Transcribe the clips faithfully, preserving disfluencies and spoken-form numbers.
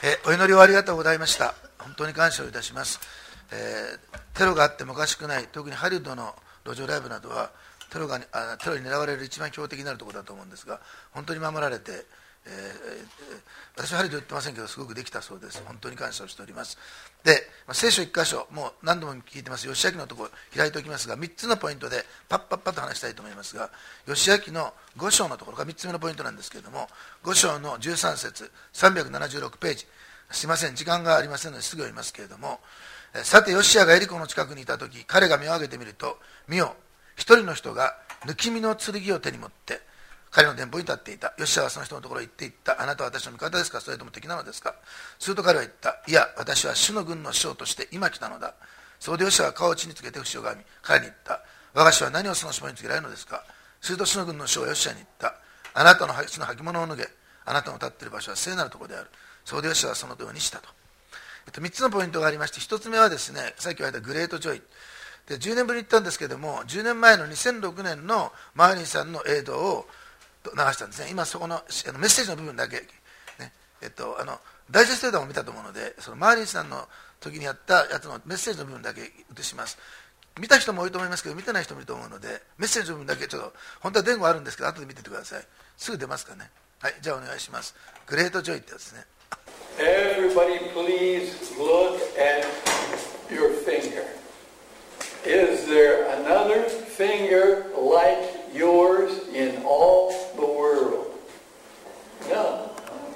えー、お祈りをありがとうございました。本当に感謝をいたします。えー、テロがあってもおかしくない、特にハリウッドの路上ライブなどはテロがあテロに狙われる一番標的になるところだと思うんですが、本当に守られて、えー、私はハリウッド言ってませんけど、すごくできたそうです。本当に感謝をしております。で、まあ、聖書一箇所、もう何度も聞いてます、義明のところ開いておきますが、みっつのポイントでパッパッパッと話したいと思いますが、義明のご章のところがみっつめのポイントなんですけれども、ご章のじゅうさん節、さんびゃくななじゅうろくページ、すいません、時間がありませんのですぐ読みますけれども、さて、ヨシアがエリコの近くにいたとき、彼が目を上げてみると、見よ、一人の人が抜き身の剣を手に持って、彼の前方に立っていた。ヨシアはその人のところへ行っていった。あなたは私の味方ですか、それとも敵なのですか。すると彼は言った。いや、私は主の軍の将として今来たのだ。そこでヨシアは顔を地につけて節をがみ、彼に言った。我が主は何をその下につけられるのですか。すると主の軍の将はヨシアに言った。あなたのその履物を脱げ。あなたの立っている場所は聖なるところである。そこでヨシアはそのようにしたと。えっと、みっつのポイントがありまして、ひとつめはですね、さっき言われたグレートジョイ。で、じゅうねんぶりに行ったんですけれども、じゅうねんまえのにせんろくねんのマーリンさんの映像を流したんですね。今そこのあのメッセージの部分だけ、ね、えっと、あのダイジェスト映像も見たと思うので、そのマーリンさんの時にやったやつのメッセージの部分だけ映します。見た人も多いと思いますけど、見てない人もいると思うので、メッセージの部分だけちょっと、本当は前後あるんですけど、後で見ててください。すぐ出ますかね。はい、じゃあお願いします。グレートジョイってやつですね。 Everybody please look at your finger. Is there another finger like yours in all the world? No.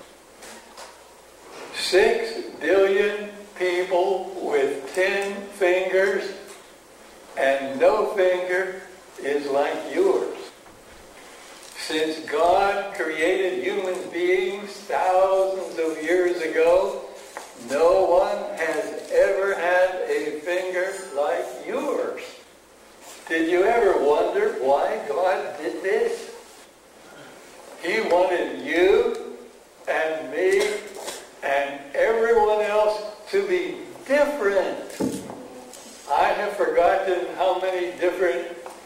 Six billion people with ten fingers, and no finger is like yours. Since God created human beings thousands of years ago, no one has ever had a finger like yours. Did you ever wonder why God did this? He wanted you and me and everyone else to be different. I have forgotten how many different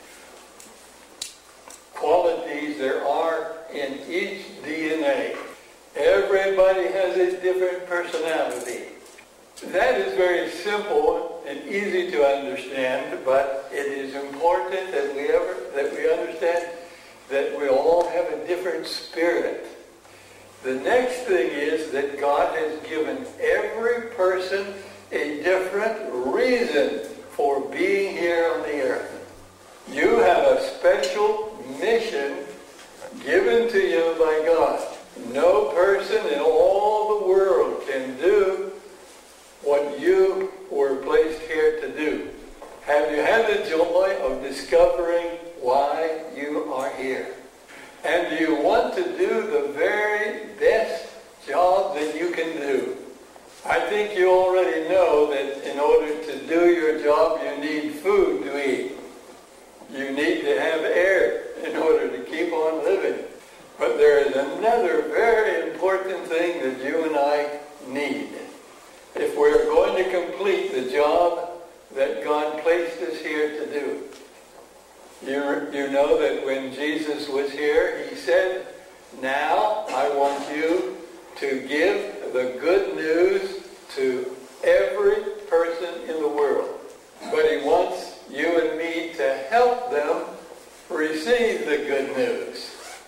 qualities there are in each D N A. Everybody has a different personality. That is very simple and easy to understand, but it is important that we ever that we understand that we all have a different spirit. The next thing is that God has given every person a different reason for being here on the earth. You have a special mission given to you by God. No person in all the world can do what you were placed here to do. Have you had the joy of discovering why you are here? And do you want to do the very best job that you can do? I think you already know that in order to do your job, you need food to eat. You need to have air in order to keep on living. But there is another very important thing that you and I need. If we're going to complete the job that God placed us here to do. You, you know that when Jesus was here, he said, now I want you to give the good news to every person in the world. But he wants you and me to help them receive the good news.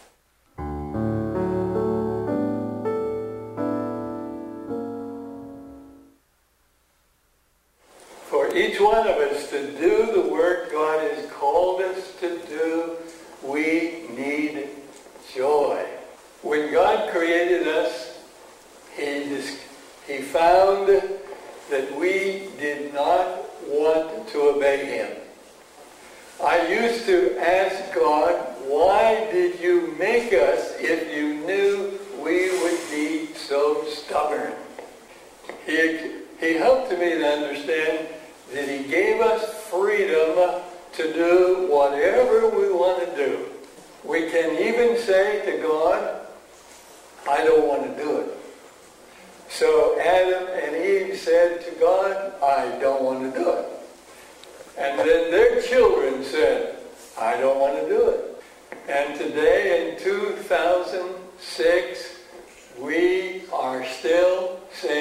For each one of us to do the work God has called us to do, we need joy. When God created us, he, just, he found that we did not want to obey him. I used to ask God, why did you make us if you knew we would be so stubborn? He, he helped me to understand that he gave us freedom to do whatever we want to do. We can even say to God, I don't want to do it. So Adam and Eve said to God, I don't want to do it. And then their children said, I don't want to do it. And today in two thousand six, we are still saying,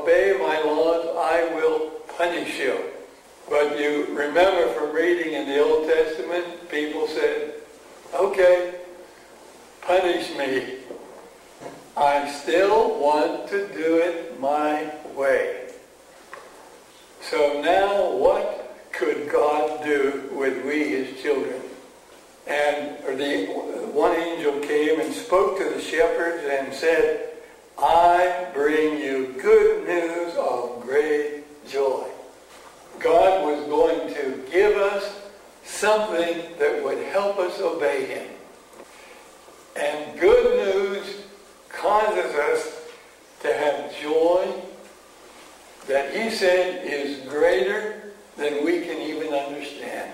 disobey my laws, I will punish you. But you remember from reading in the Old Testament, people said, okay, punish me. I still want to do it my way. So now what could God do with we, his children? And the one angel came and spoke to the shepherds and said, I bring you good news of great joy. God was going to give us something that would help us obey him. And good news causes us to have joy that he said is greater than we can even understand.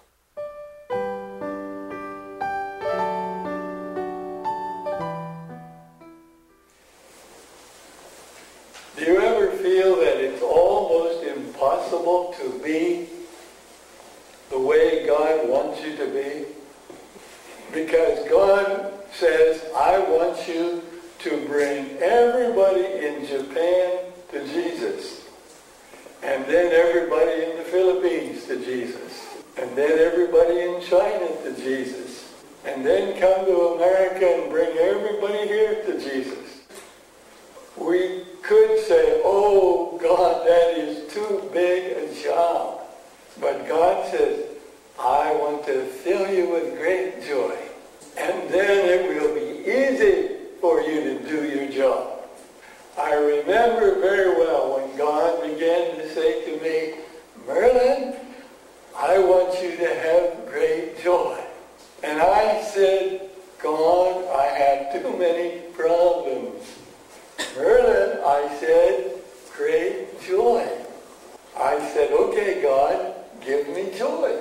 Do you ever feel that it's almost impossible to be the way God wants you to be? Because God says, I want you to bring everybody in Japan to Jesus. And then everybody in the Philippines to Jesus. And then everybody in China to Jesus. And then come to America and bring everybody here to Jesus. We could say, oh God, that is too big a job. But God says, I want to fill you with great joy. And then it will be easy for you to do your job. I remember very well when God began to say to me, Merlin, I want you to have great joy. And I said, God, I have too many problems. Merlin, I said, great joy. I said, okay, God, give me joy.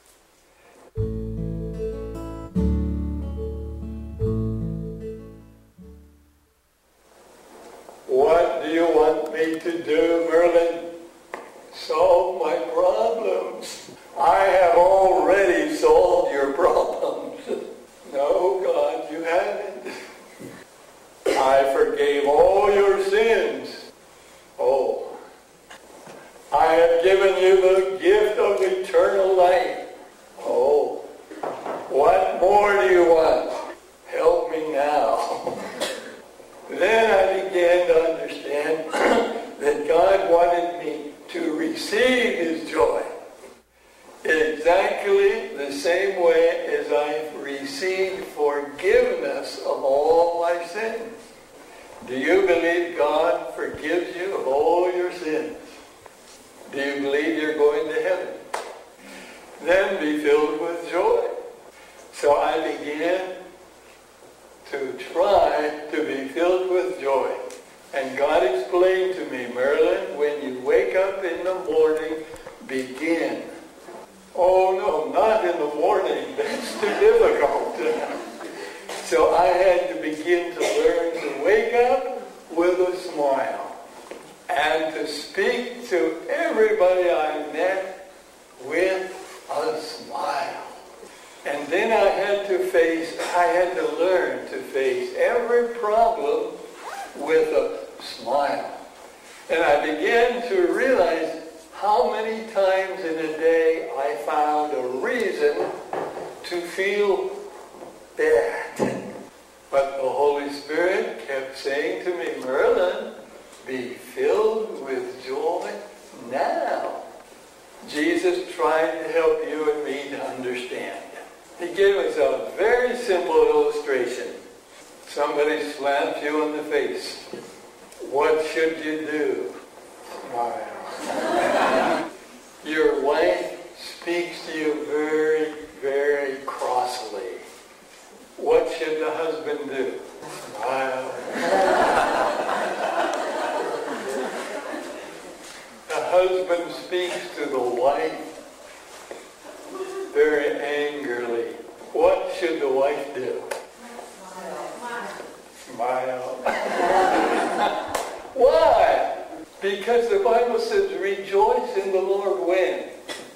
What do you want me to do, Merlin? Solve my problems. I have already solved your problems. No, God, you haven't. I forgave all your sins. Oh, I have given you the gift of eternal life. Oh, what more do you want? Help me now. Then I began to understand that God wanted me to receive his joy exactly the same way as I've received forgiveness of all my sins. Do you believe God forgives you of all your sins? Do you believe you're going to heaven? Then be filled with joy. So I began to try to be filled with joy. And God explained to me, Merlin, when you wake up in the morning, begin. Oh no, not in the morning. That's too difficult. So I had to begin to learn to wake up with a smile and to speak to everybody I met with a smile. And then I had to face, I had to learn to face every problem with a smile. And I began to realize how many times in a day I found a reason to feel bad. But the Holy Spirit kept saying to me, Merlin, be filled with joy now. Jesus tried to help you and me to understand. He gave us a very simple illustration. Somebody slaps you in the face. What should you do? Smile. Your wife speaks to you very, very crossly. What should the husband do? Smile. The husband speaks to the wife very angrily. What should the wife do? Smile. Why? Because the Bible says, rejoice in the Lord when?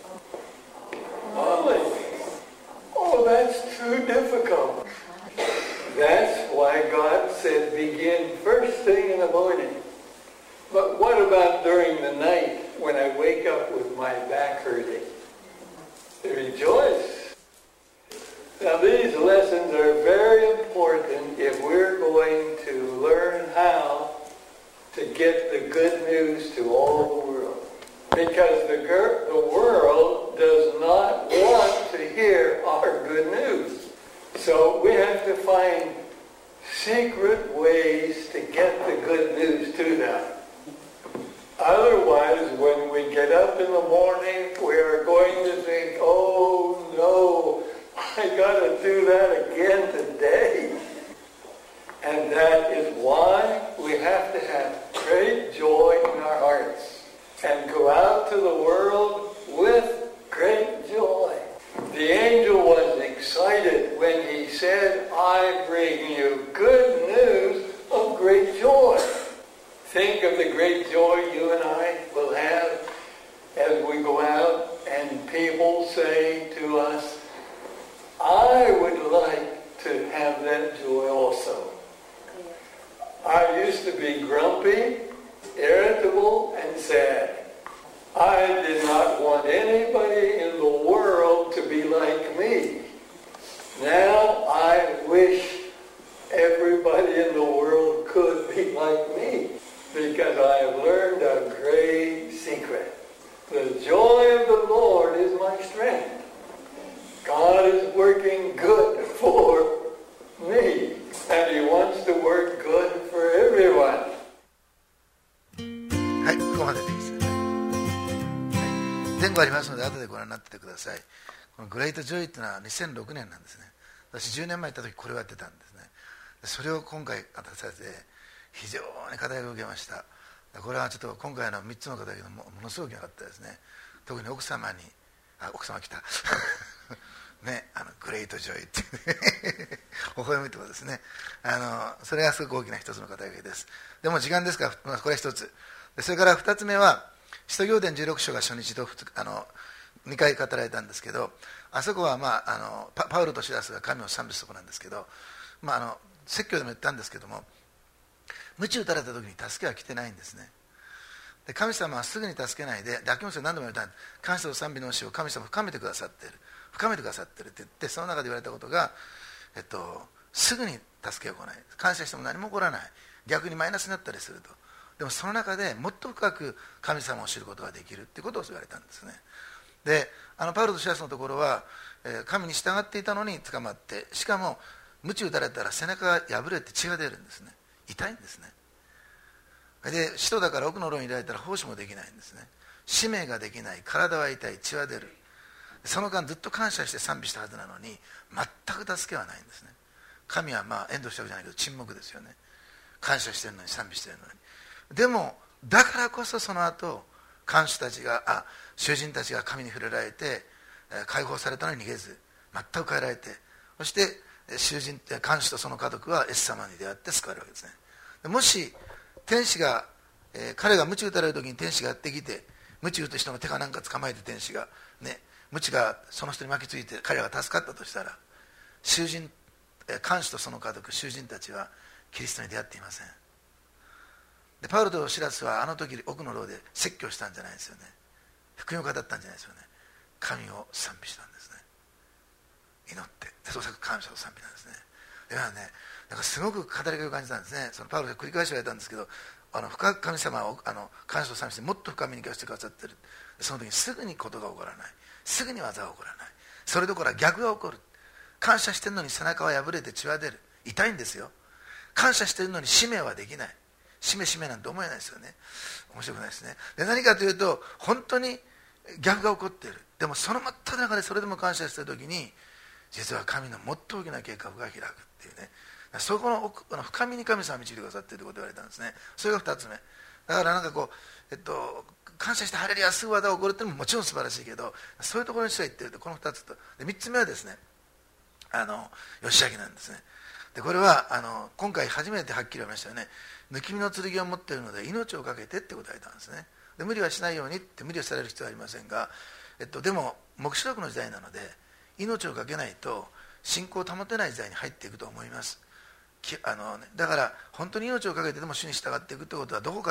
Always. Oh, that's too difficult. That's why God said begin first thing in the morning. But what about during the night when I wake up with my back hurting? Rejoice. Now these lessons are very important if we're going to learn how to get the good news to all the world. Because the, the world does not want to hear our good news. So we have to find secret ways to get the good news to them. Otherwise, when we get up in the morning, we are going to think, oh no, I got to do that again today. And that is why we have to have great joy in our hearts and go out to the world with great joy. The angel was excited when he said, I bring you good news of great joy. Think of the great joy you and I will have as we go out and people say to us, I would like to have that joy also. I used to be grumpy, irritable, and sad. I did not want anybody in the world to be like me. Now I wish everybody in the world could be like me, because I have learned a great secret. The joy of the Lord is my strength. God is working good for me, and He wants to work good for everyone. はい、ここまででいいですよね。はい、前後ありますので後でご覧になっててください。このグレートジョイっていうのはにせんろくねんなんですね。私じゅうねんまえ行った時これをやってたんですね。それを今回渡されて非常に課題を受けました。これはちょっと今回のみっつの課題が も, ものすごく良かったですね。特に奥様にあ奥様来たね、あのグレートジョイって微笑むってことですね。あのそれがすごく大きな一つの課題です。でも時間ですから、まあ、これは一つで、それから二つ目は使徒行伝じゅうろく章が初日とあのにかい語られたんですけど、あそこは、まあ、あの パ, パウロとシラスが神を賛美するところなんですけど、まあ、あの説教でも言ったんですけども、鞭打たれた時に助けは来てないんですね。で神様はすぐに助けないで、秋元さん何度も言われた、感謝と賛美の教を神様深めてくださっている深めてくださっているって言って、その中で言われたことが、えっと、すぐに助けが来ない、感謝しても何も起こらない、逆にマイナスになったりすると。でもその中でもっと深く神様を知ることができるっていうことを言われたんですね。であのパウロとシラスのところは、えー、神に従っていたのに捕まって、しかも鞭打たれたら背中が破れて血が出るんですね。痛いんですね。で使徒だから奥の牢に入れられたら奉仕もできないんですね。使命ができない、体は痛い、血は出る。その間ずっと感謝して賛美したはずなのに全く助けはないんですね。神はまあ遠慮したわけじゃないけど沈黙ですよね。感謝してるのに賛美してるのに。でもだからこそその後看守たちがあ囚人たちが神に触れられて解放されたのに逃げず全く変えられて、そして囚人看守とその家族はイエス様に出会って救われるわけですね。もし天使が、えー、彼が鞭打たれる時に天使がやってきて、鞭打つ人の手かなんか捕まえて天使がね、鞭がその人に巻きついて彼らが助かったとしたら、囚人看守とその家族囚人たちはキリストに出会っていません。でパウロとシラスはあの時奥の牢で説教したんじゃないですよね。福音を語ったんじゃないですよね。神を賛美したんですね。祈って創作感謝と賛美なんですね。だからね、なんかすごく語りがいを感じたんですね。そのパウロが繰り返し言われたんですけど、あの深く神様をあの感謝と賛美してもっと深みに生かしてくださってる。その時にすぐにことが起こらない、すぐに技が起こらない、それどころか逆が起こる。感謝してるのに背中は破れて血は出る、痛いんですよ。感謝してるのに使命はできない、使命使命なんて思えないですよね。面白くないですね。で何かというと本当に逆が起こっている。でもその真っ只中でそれでも感謝している時に実は神のもっと大きな計画が開くっていうね、そこの奥の深みに神様が導いてくださっているということを言われたんですね。それがふたつめだから、なんかこう、えっと、感謝してハレルヤすぐ技が起こるっていうのももちろん素晴らしいけど、そういうところに主は言っていると、このふたつと、でみっつめはですね、あの義明なんですね。でこれはあの今回初めてはっきり言いましたよね。抜き身の剣を持っているので命をかけてってことを言われたんですね。で無理はしないようにって、無理をされる必要はありませんが、えっと、でも黙示録の時代なので命をかけないと信仰を保てない時代に入っていくと思います。あの、ね、だから本当に命をかけてでも主に従っていくということはどこかで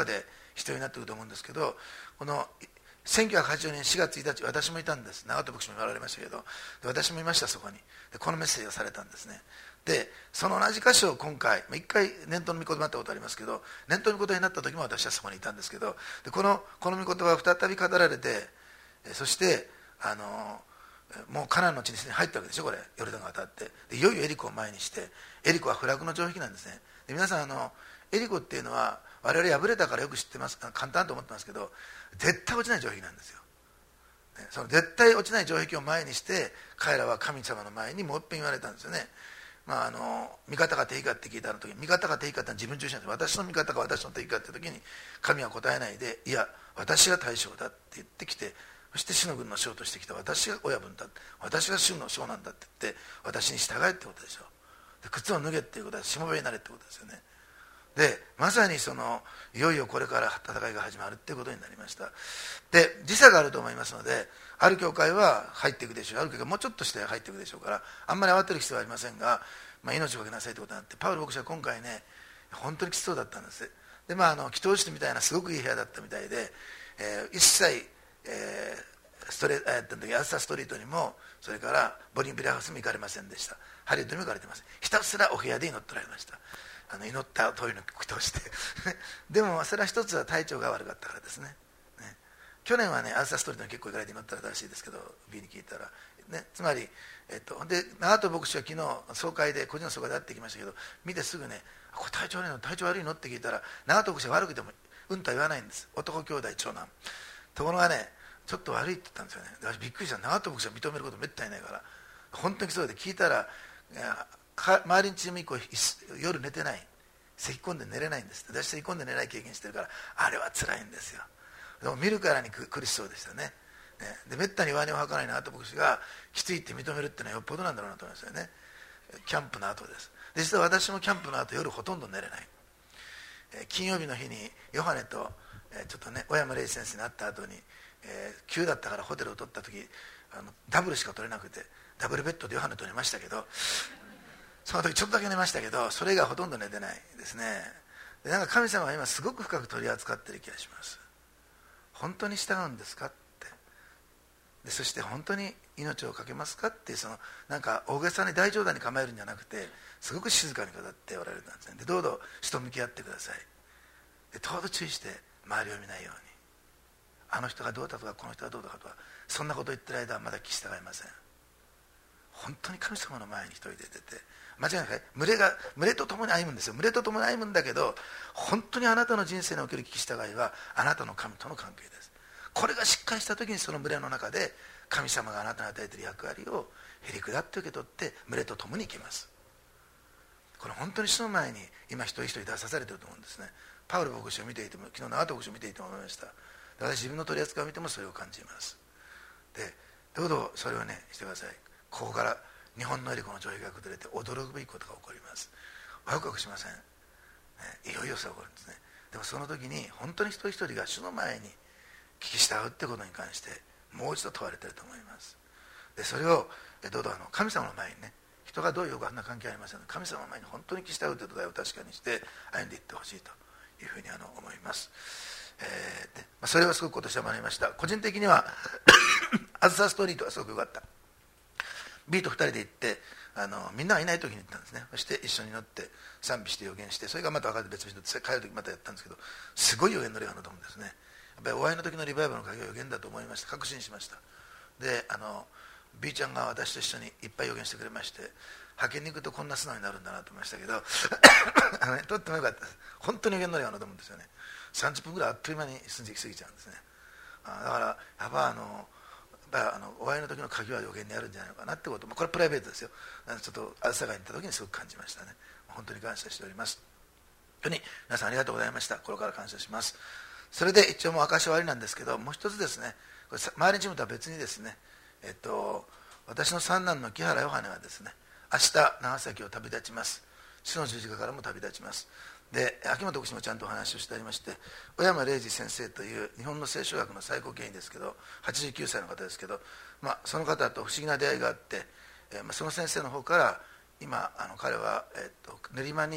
必要になってくると思うんですけど、このせんきゅうひゃくはちじゅうねんしがつついたち、私もいたんです。長門牧師も言われましたけど、で私もいました、そこに。でこのメッセージをされたんですね。でその同じ箇所を今回一回念頭の御言葉になったことありますけど、念頭の御言葉になった時も私はそこにいたんですけど、でこのこの御言葉が再び語られて、そしてあのもうカナンの地にすでに入ったわけでしょ、これヨルダンが渡って、でいよいよエリコを前にして、エリコは不落の城壁なんですね。で皆さんあのエリコっていうのは我々敗れたからよく知ってます、簡単と思ってますけど、絶対落ちない城壁なんですよ。その絶対落ちない城壁を前にして彼らは神様の前にもう一遍言われたんですよね。まあ、あの味方が敵かって聞いた時に、味方が敵かってのは自分中心なんです。私の味方か私の敵かって時に神は答えないで、いや私が大将だって言ってきて、そして主の軍の将としてきた私が親分だ、私が主の将なんだって言って私に従えってことでしょ。で靴を脱げっていうことはしもべになれってことですよね。でまさにそのいよいよこれから戦いが始まるっていうことになりました。で時差があると思いますので、ある教会は入っていくでしょう、ある教会はもうちょっとして入っていくでしょうから、あんまり慌てる必要はありませんが、まあ、命をかけなさいということになって、パウロ牧師は今回ね本当にきつそうだったんです。でまああの祈祷室みたいなすごくいい部屋だったみたいで、えー、一切、えー、ストレートの時アスタストリートにも、それからボリンビラハウスも行かれませんでした。ハリウッドにも行かれてます。ひたすらお部屋で祈っておられました。あの祈った通りの祈祷してでもそれは一つは体調が悪かったからですね。ね去年はねアーサーストリートに結構行かれて祈ったらしいですけど、 B に聞いたら、ね、つまり、えっと、で長門牧師は昨日総会で個人の総会で会ってきましたけど、見てすぐね「これ体調悪いの体調悪いの?」って聞いたら、長門牧師は悪くてもうんとは言わないんです。男兄弟長男。ところがねちょっと悪いって言ったんですよね。私びっくりした。長門牧師は認めることめったにないから、本当にそうで聞いたら、周りにチーム以降夜寝てない、咳き込んで寝れないんですって。私咳き込んで寝れない経験してるから、あれは辛いんですよ。でも見るからに苦しそうでしたね。ねでめったに上値を吐かない長門牧師がきついって認めるっていうのはよっぽどなんだろうなと思いますよね。キャンプの後です。で実は私もキャンプの後夜ほとんど寝れない。え金曜日の日にヨハネと、えちょっとね小山礼二先生に会った後に、えー、急だったからホテルを取った時、あのダブルしか取れなくてダブルベッドでヨハネと寝ましたけど、その時ちょっとだけ寝ましたけど、それがほとんど寝てないですね。でなんか神様は今すごく深く取り扱っている気がします。本当に従うんですかって、でそして本当に命をかけますかっていう、そのなんか大げさに大冗談に構えるんじゃなくて、すごく静かに語っておられるんですね。でどうぞ人と向き合ってください。でどうぞ注意して周りを見ないように、あの人がどうだとかこの人がどうだとかそんなことを言ってる間はまだ聞き従いません。本当に神様の前に一人で出て、間違いなく群れが群れと共に歩むんですよ。群れと共に歩むんだけど、本当にあなたの人生における聞き従いはあなたの神との関係です。これがしっかりした時に、その群れの中で神様があなたに与えている役割をへりくだって受け取って群れと共に行きます。これ本当に主の前に今一人一人出さされていると思うんですね。パウロ牧師を見ていても、昨日長門牧師を見ていても思いました。私自分の取り扱いを見てもそれを感じます。でどうぞそれをねしてください。ここから日本のエリコの城壁が崩れて驚くべきことが起こります。ワクワクしません、ね、いよいよそう起こるんですね。でもその時に本当に一人一人が主の前に聞き従うってことに関してもう一度問われていると思います。でそれをどうぞあの神様の前にね、人がどういうかあんな関係ありませんので、神様の前に本当に聞き従うという土台を確かにして歩んでいってほしいというふうにあの思います。えーでまあ、それはすごく今年は学びました。個人的にはアズサーストリートがすごく良かった。 B とふたりで行ってあのみんながいない時に行ったんですね。そして一緒に乗って賛美して予言して、それがまた分かれて別々に帰る時またやったんですけど、すごい予言の例がのと思うんですね。やっぱりお会いの時のリバイバルの鍵は予言だと思いました。確信しました。であの B ちゃんが私と一緒にいっぱい予言してくれまして、派遣に行くとこんな素直になるんだなと思いましたけどあの、ね、とってもよかったです。本当に予言の例がのと思うんですよね。さんじゅっぷんぐらいあっという間に過ぎちゃうんですね。あだからやっぱあのあのお会いの時の鍵は予言にあるんじゃないのかなってことも、これはプライベートですよ。ちょっと朝霞に行った時にすごく感じましたね。本当に感謝しております。本当に皆さんありがとうございました。これから感謝します。それで一応もう証し終わりなんですけど、もう一つですね、これ周りのチームとは別にですね、えっと、私の三男の木原ヨハネがですね、明日長崎を旅立ちます。主の十字架からも旅立ちます。で秋元牧師もちゃんとお話をしてありまして、小山礼二先生という日本の聖書学の最高権威ですけど、はちじゅうきゅうさいの方ですけど、まあ、その方と不思議な出会いがあって、えーまあ、その先生の方から今あの彼は、えー、と練馬に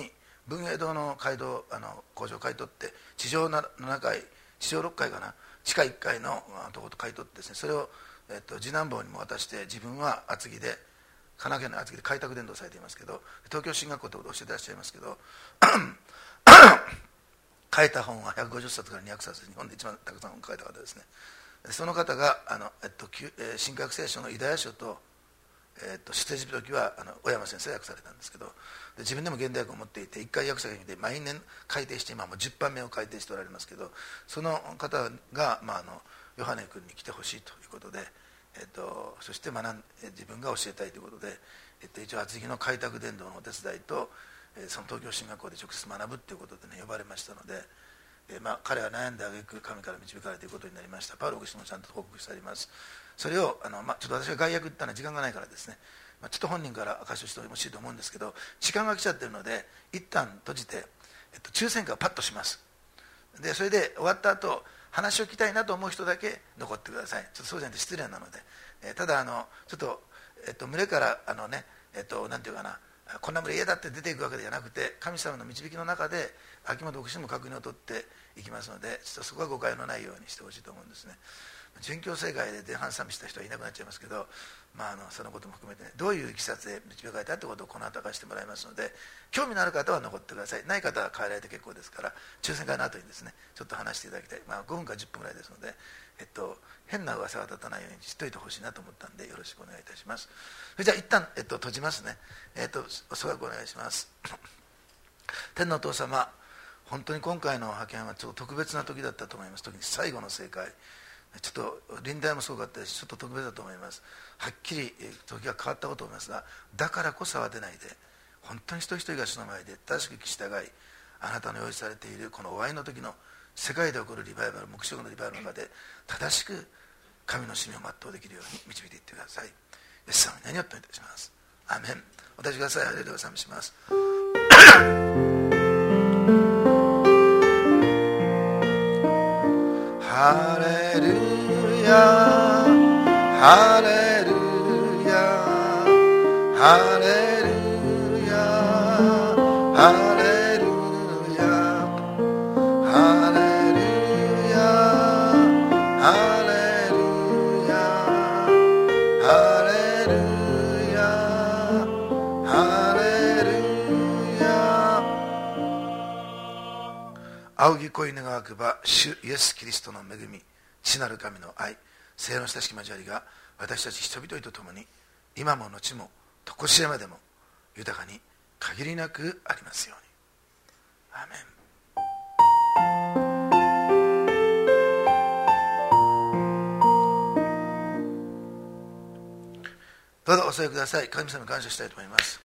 文英堂の街道あの工場を買い取って地上ななかい地上ろっかいかな地下いっかいのところと買い取ってですね、それを、えっと、次男坊にも渡して、自分は厚木で神奈川県の厚木で開拓伝道されていますけど、東京進学校ということを教えてらっしゃいますけど書いた本はひゃくごじゅっさつからにひゃくさつ、日本で一番たくさん本書いた方ですね。その方があの、えっと、新約聖書のユダヤ書と、えっと、出エジプト記はあの小山先生が訳されたんですけど、で自分でも現代訳を持っていて、いっかい訳者が来て毎年改訂して、今もうじゅっばんめを改訂しておられますけど、その方が、まあ、あのヨハネ君に来てほしいということで、えっと、そして学ん自分が教えたいということで、えっと、一応厚木の開拓伝道のお手伝いと、えー、その東京進学校で直接学ぶということで、ね、呼ばれましたので、えーまあ、彼は悩んであげく神から導かれるということになりました。パウロ牧師もちゃんと報告してあります。それをあの、まあ、ちょっと私が概要言ったのは時間がないからですね、まあ、ちょっと本人から証しをしてほしいと思うんですけど、時間が来ちゃってるので一旦閉じて、えっと、抽選会をパッとします。でそれで終わった後、話を聞きたいなと思う人だけ残ってください。ちょっとそうじゃなくて失礼なので、えー、ただあのちょっと、えっと、群れからあのね、えっと、なんていうかな、こんな群れ嫌だって出ていくわけではなくて、神様の導きの中で秋元牧師にも確認を取っていきますので、ちょっとそこは誤解のないようにしてほしいと思うんですね。殉教生涯で前半賛美した人はいなくなっちゃいますけど、まあ、あのそのことも含めて、ね、どういういきさつで導かれたということをこの後明かしてもらいますので、興味のある方は残ってください。ない方は帰られて結構ですから、抽選会の後にですねちょっと話していただきたい、まあ、ごふんかじゅっぷんぐらいですので、えっと、変な噂が立たないように知っておいてほしいなと思ったので、よろしくお願いいたします。それじゃあ一旦、えっと、閉じますね。えっと、おそらくお願いします。天のお父様、本当に今回の派遣はちょっと特別な時だったと思います。特に最後の正解、ちょっと臨題もすごかったですし、ちょっと特別だと思います。はっきり時が変わったことと思いますが、だからこそ慌てないで、本当に一人一人が主の前で正しく聞き従い、あなたの用意されているこの終わりの時の世界で起こるリバイバル、黙示録のリバイバルの中で正しく神の使命を全うできるように導いていってください。イエス様に何をお願いいたします。アーメン。お立ちください。ハレルヤを賛美します。ハレルヤハレルヤハレルヤハレルヤハレルヤハレルヤハレルヤハレルヤ。仰ぎ恋願わくば主イエス・キリストの恵み、父なる神の愛、聖の親しき交わりが私たち人々と共に今も後もとこしえまでも豊かに限りなくありますように。アーメン。どうぞお座りください。神様に感謝したいと思います。